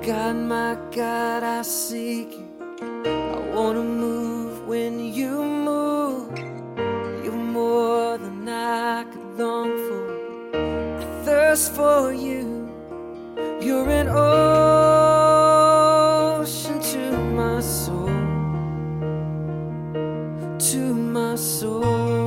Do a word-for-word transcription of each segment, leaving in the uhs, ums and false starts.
God, my God, I seek you. I wanna move when you move. You're more than I could long for. I thirst for you. You're an ocean to my soul, to my soul.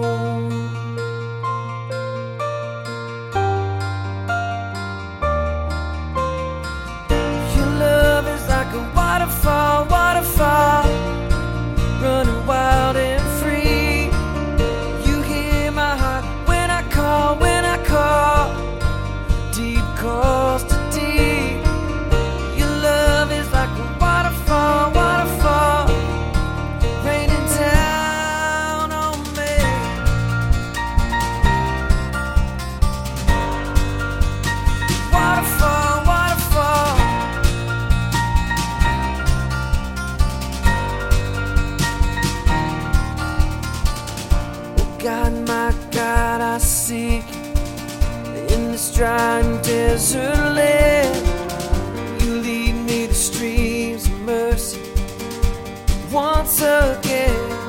Waterfall, waterfall, running wild and free. You hear my heart when I call, when I call. Deep calls to deep. Your love is like a waterfall, waterfall, raining down on me. Waterfall, waterfall. God, my God, I seek you in this dry and desert land. You lead me to streams of mercy once again.